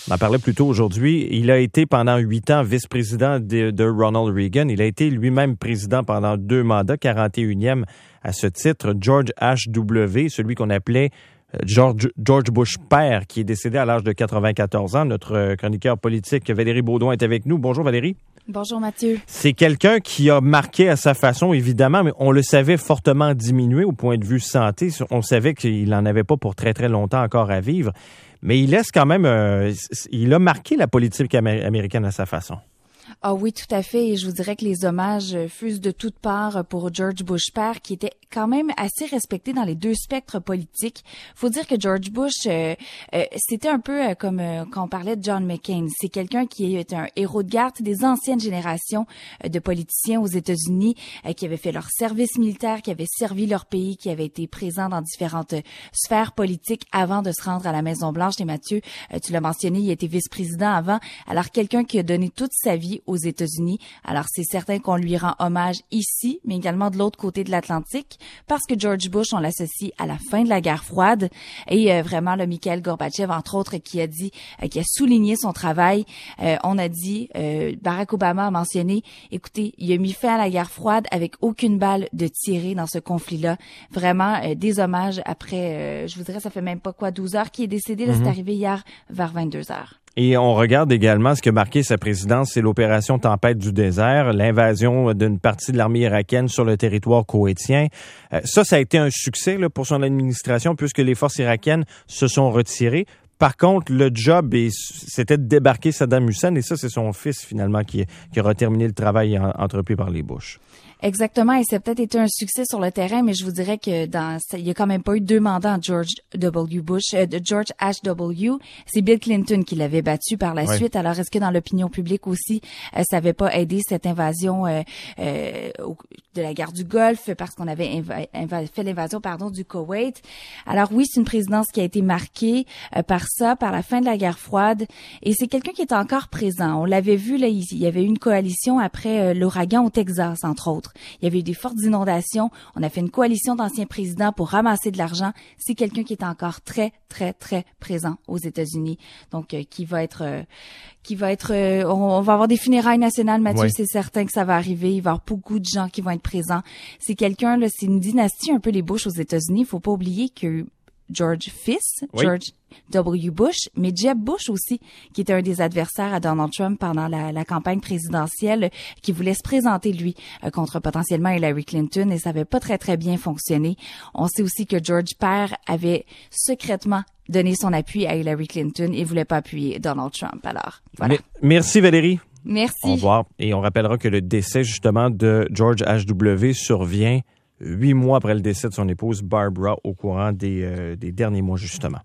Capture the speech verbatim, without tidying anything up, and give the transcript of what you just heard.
On en parlait plus tôt aujourd'hui. Il a été pendant huit ans vice-président de, de Ronald Reagan. Il a été lui-même président pendant deux mandats, quarante et unième à ce titre. George H W, celui qu'on appelait George, George Bush père, qui est décédé à l'âge de quatre-vingt-quatorze ans. Notre chroniqueur politique, Valérie Baudouin, est avec nous. Bonjour Valérie. Bonjour Mathieu. C'est quelqu'un qui a marqué à sa façon, évidemment, mais on le savait fortement diminué au point de vue santé. On savait qu'il n'en avait pas pour très, très longtemps encore à vivre. Mais il laisse quand même... Euh, il a marqué la politique américaine à sa façon. Ah oui, tout à fait. Et je vous dirais que les hommages fusent de toutes parts pour George Bush père, qui était quand même assez respecté dans les deux spectres politiques. Faut dire que George Bush, euh, euh, c'était un peu euh, comme euh, quand on parlait de John McCain. C'est quelqu'un qui est un héros de guerre des anciennes générations euh, de politiciens aux États-Unis euh, qui avaient fait leur service militaire, qui avaient servi leur pays, qui avaient été présents dans différentes euh, sphères politiques avant de se rendre à la Maison-Blanche. Et Mathieu, euh, tu l'as mentionné, il a été vice-président avant. Alors, quelqu'un qui a donné toute sa vie aux États-Unis. Alors, c'est certain qu'on lui rend hommage ici, mais également de l'autre côté de l'Atlantique, parce que George Bush, on l'associe à la fin de la guerre froide. Et euh, vraiment, le Mikhail Gorbatchev, entre autres, qui a dit, euh, qui a souligné son travail. Euh, on a dit, euh, Barack Obama a mentionné, écoutez, il a mis fin à la guerre froide avec aucune balle de tirée dans ce conflit-là. Vraiment, euh, des hommages après, euh, je vous dirais, ça fait même pas quoi, douze heures qu'il est décédé. Là, mm-hmm. C'est arrivé hier vers vingt-deux heures. Et on regarde également ce qui a marqué sa présidence, c'est l'opération Tempête du désert, l'invasion d'une partie de l'armée irakienne sur le territoire koweïtien. Euh, ça, ça a été un succès là, pour son administration puisque les forces irakiennes se sont retirées. Par contre, le job, c'était de débarquer Saddam Hussein et ça, c'est son fils finalement qui, qui aura terminé le travail en, entrepris par les Bush. Exactement, et ça a peut-être été un succès sur le terrain, mais je vous dirais que dans, il y a quand même pas eu deux mandats de George W. Bush, euh, de George H W. C'est Bill Clinton qui l'avait battu par la ouais. suite. Alors, est-ce que dans l'opinion publique aussi, euh, ça n'avait pas aidé cette invasion euh, euh, de la guerre du Golfe parce qu'on avait inv- inv- fait l'invasion, pardon, du Koweït. Alors oui, c'est une présidence qui a été marquée euh, par ça, par la fin de la guerre froide, et c'est quelqu'un qui est encore présent. On l'avait vu là, il y avait eu une coalition après euh, l'ouragan au Texas, entre autres. Il y avait eu des fortes inondations. On a fait une coalition d'anciens présidents pour ramasser de l'argent. C'est quelqu'un qui est encore très, très, très présent aux États-Unis. Donc, euh, qui va être, euh, qui va être, euh, on, on va avoir des funérailles nationales, Mathieu. Oui. C'est certain que ça va arriver. Il va y avoir beaucoup de gens qui vont être présents. C'est quelqu'un, là, c'est une dynastie un peu les Bush aux États-Unis. Il faut pas oublier que George fils, oui. George W. Bush, mais Jeb Bush aussi, qui était un des adversaires à Donald Trump pendant la, la campagne présidentielle, qui voulait se présenter, lui, euh, contre potentiellement Hillary Clinton, et ça avait pas très, très bien fonctionné. On sait aussi que George père avait secrètement donné son appui à Hillary Clinton et voulait pas appuyer Donald Trump. Alors, voilà. Merci Valérie. Merci. Au revoir. Et on rappellera que le décès, justement, de George H W survient huit mois après le décès de son épouse Barbara au courant des, euh, des derniers mois, justement.